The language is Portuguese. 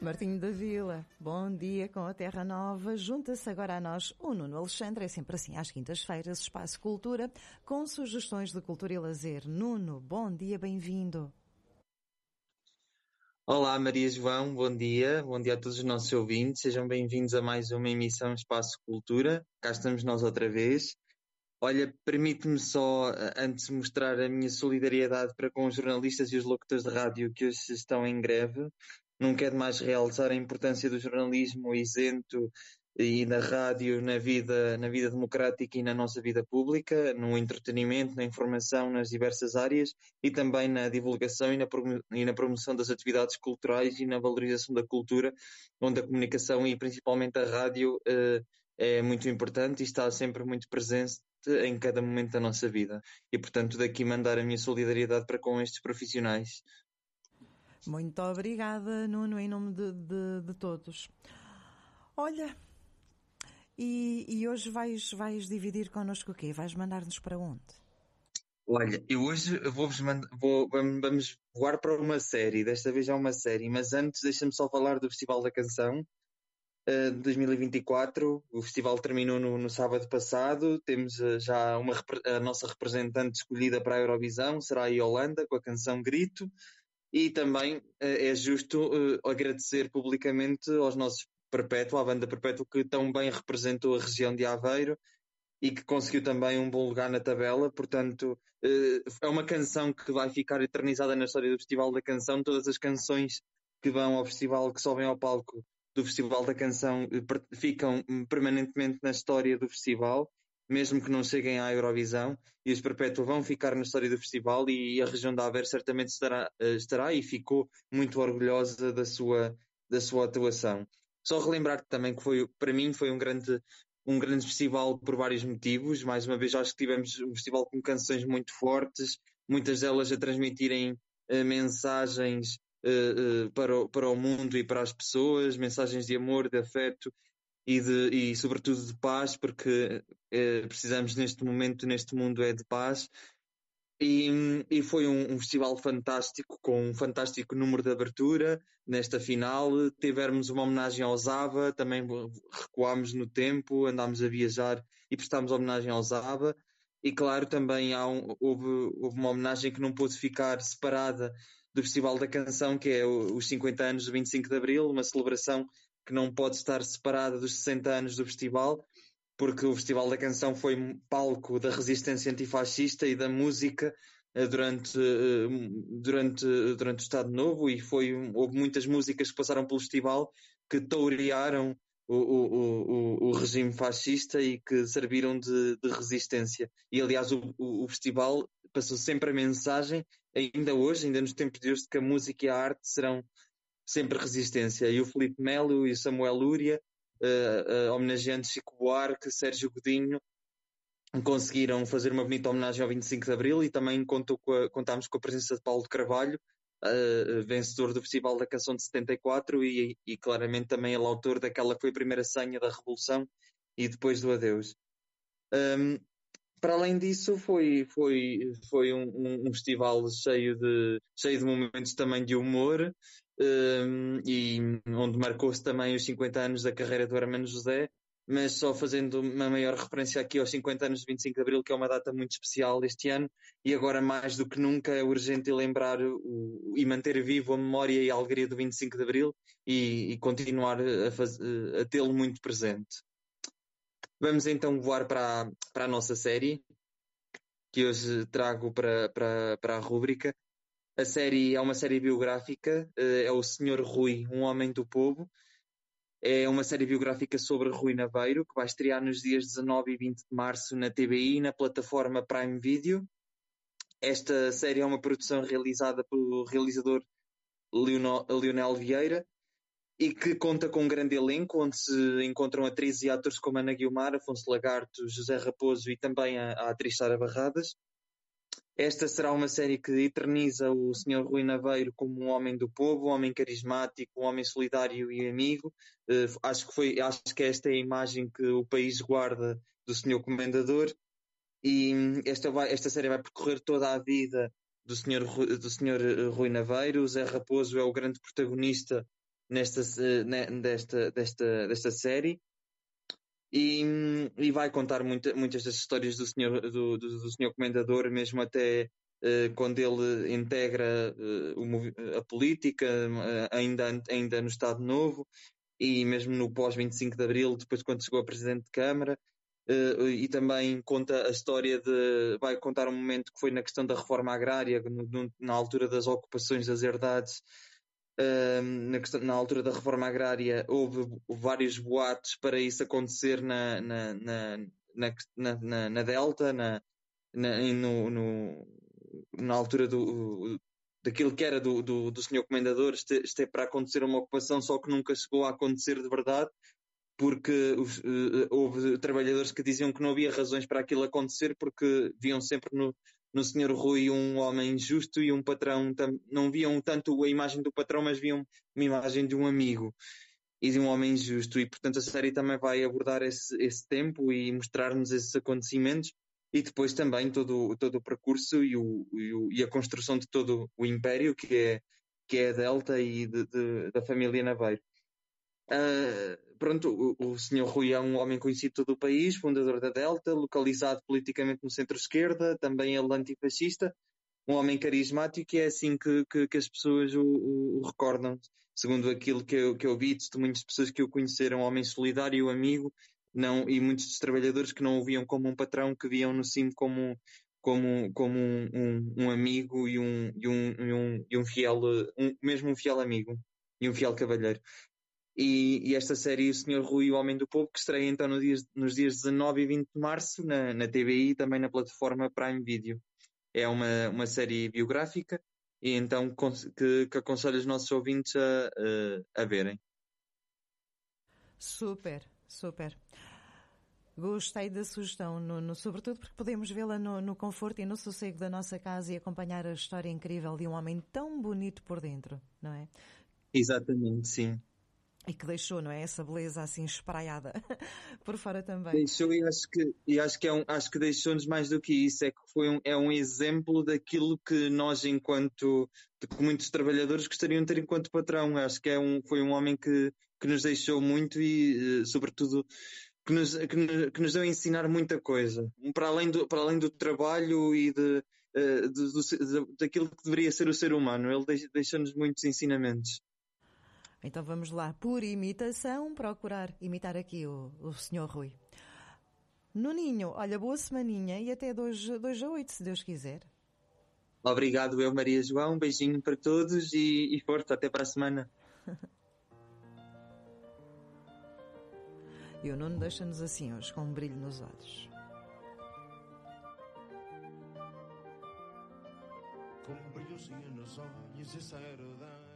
Martinho da Vila, bom dia com a Terra Nova. Junta-se agora a nós o Nuno Alexandre, é sempre assim às quintas-feiras, Espaço Cultura, com sugestões de cultura e lazer. Nuno, bom dia, bem-vindo. Olá Maria João, bom dia a todos os nossos ouvintes, sejam bem-vindos a mais uma emissão Espaço Cultura, cá estamos nós outra vez. Olha, permite-me só, antes de mostrar a minha solidariedade para com os jornalistas e os locutores de rádio que hoje estão em greve, não quero mais realçar a importância do jornalismo isento e da rádio na vida democrática e na nossa vida pública, no entretenimento, na informação, nas diversas áreas e também na divulgação e na promoção das atividades culturais e na valorização da cultura, onde a comunicação e principalmente a rádio é muito importante e está sempre muito presente em cada momento da nossa vida. E, portanto, daqui mandar a minha solidariedade para com estes profissionais. Muito obrigada, Nuno, em nome de todos. Olha, e hoje vais dividir connosco o quê? Vais mandar-nos para onde? Olha, eu hoje vamos voar para uma série, desta vez é uma série, mas antes deixa-me só falar do Festival da Canção de 2024. O festival terminou no sábado passado, temos já a nossa representante escolhida para a Eurovisão, será a Yolanda, com a canção Grito, e também é justo agradecer publicamente aos nossos Perpétua, à banda Perpétua, que tão bem representou a região de Aveiro e que conseguiu também um bom lugar na tabela. Portanto, é uma canção que vai ficar eternizada na história do Festival da Canção. Todas as canções que vão ao festival, que sobem ao palco do Festival da Canção, ficam permanentemente na história do festival, mesmo que não cheguem à Eurovisão, e os Perpétua vão ficar na história do festival, e a região de Aveiro certamente estará e ficou muito orgulhosa da sua atuação. Só relembrar também que para mim foi um grande festival por vários motivos. Mais uma vez, acho que tivemos um festival com canções muito fortes, muitas delas a transmitirem mensagens para o mundo e para as pessoas, mensagens de amor, de afeto e sobretudo de paz, porque precisamos neste momento, neste mundo, de paz. E foi um festival fantástico, com um fantástico número de abertura. Nesta final, tivemos uma homenagem ao Zaba, também recuámos no tempo, andámos a viajar e prestámos homenagem ao Zaba. E claro, também houve uma homenagem que não pôde ficar separada do Festival da Canção, que é os 50 anos do 25 de Abril, uma celebração que não pode estar separada dos 60 anos do festival, porque o Festival da Canção foi palco da resistência antifascista e da música durante o Estado Novo, e houve muitas músicas que passaram pelo festival que torearam o regime fascista e que serviram de resistência. E aliás o festival passou sempre a mensagem, ainda hoje, ainda nos tempos de hoje, de que a música e a arte serão sempre resistência. E o Filipe Melo e o Samuel Lúria, homenageando Chico Buarque, Sérgio Godinho, conseguiram fazer uma bonita homenagem ao 25 de Abril, e também contámos com a presença de Paulo de Carvalho, vencedor do Festival da Canção de 74 e claramente também ele autor daquela que foi a primeira senha da Revolução e depois do Adeus. Para além disso, foi um festival cheio de momentos também de humor, e onde marcou-se também os 50 anos da carreira do Hermano José, mas só fazendo uma maior referência aqui aos 50 anos de 25 de Abril, que é uma data muito especial este ano, e agora mais do que nunca é urgente lembrar e manter vivo a memória e a alegria do 25 de Abril e continuar a tê-lo muito presente. Vamos então voar para a nossa série, que hoje trago para a rúbrica. A série é uma série biográfica, é o Senhor Rui, um homem do povo. É uma série biográfica sobre Rui Naveiro, que vai estrear nos dias 19 e 20 de março na TVI, na plataforma Prime Video. Esta série é uma produção realizada pelo realizador Leonel Vieira e que conta com um grande elenco, onde se encontram atrizes e atores como Ana Guiomar, Afonso Lagarto, José Raposo e também a atriz Sara Barradas. Esta será uma série que eterniza o Sr. Rui Naveiro como um homem do povo, um homem carismático, um homem solidário e amigo. Acho que esta é a imagem que o país guarda do Sr. Comendador, e esta série vai percorrer toda a vida do Sr. Rui Naveiro. O Zé Raposo é o grande protagonista desta série. E vai contar muitas das histórias do senhor Comendador, mesmo até quando ele integra a política, ainda no Estado Novo, e mesmo no pós-25 de Abril, depois quando chegou a Presidente de Câmara. E também conta a história vai contar um momento que foi na questão da reforma agrária, na altura das ocupações das herdades. Na altura da reforma agrária houve vários boatos para isso acontecer na Delta, na altura daquilo que era do senhor Comendador, este é para acontecer uma ocupação, só que nunca chegou a acontecer de verdade, porque houve trabalhadores que diziam que não havia razões para aquilo acontecer, porque viam sempre no Sr. Rui um homem justo e um patrão, não viam tanto a imagem do patrão, mas viam uma imagem de um amigo e de um homem justo, e portanto a série também vai abordar esse tempo e mostrar-nos esses acontecimentos, e depois também todo o percurso e a construção de todo o império que é a Delta e da família Naveiro. Pronto, o Sr. Rui é um homem conhecido de todo o país, fundador da Delta, localizado politicamente no centro-esquerda, também ele antifascista, um homem carismático, e é assim que as pessoas o recordam. Segundo aquilo que eu vi, testemunhos de pessoas que o conheceram, um homem solidário, amigo, não, e muitos dos trabalhadores que não o viam como um patrão, que viam no cimo como um amigo e um fiel, mesmo um fiel amigo e um fiel cavalheiro. E esta série, O Sr. Rui e o Homem do Povo, que estreia então nos dias 19 e 20 de março na TVI e também na plataforma Prime Video. É uma série biográfica, e então que aconselho os nossos ouvintes a verem. Super, super. Gostei da sugestão, Nuno, sobretudo porque podemos vê-la no conforto e no sossego da nossa casa e acompanhar a história incrível de um homem tão bonito por dentro, não é? Exatamente, sim. E que deixou, não é? Essa beleza assim espraiada por fora também. Deixou, e acho que deixou-nos mais do que isso, é que é um exemplo daquilo que nós, que muitos trabalhadores gostariam de ter enquanto patrão. Acho que foi um homem que nos deixou muito e, sobretudo, que nos deu a ensinar muita coisa. Para além do trabalho e daquilo que deveria ser o ser humano, ele deixou-nos muitos ensinamentos. Então vamos lá, por imitação, procurar imitar aqui o Sr. Rui. Nuninho, olha, boa semaninha e até 2 a 8, se Deus quiser. Obrigado, eu, Maria João. Um beijinho para todos e força, até para a semana. E o Nuno deixa-nos assim hoje, com um brilho nos olhos. Com um brilhozinho nos olhos e sério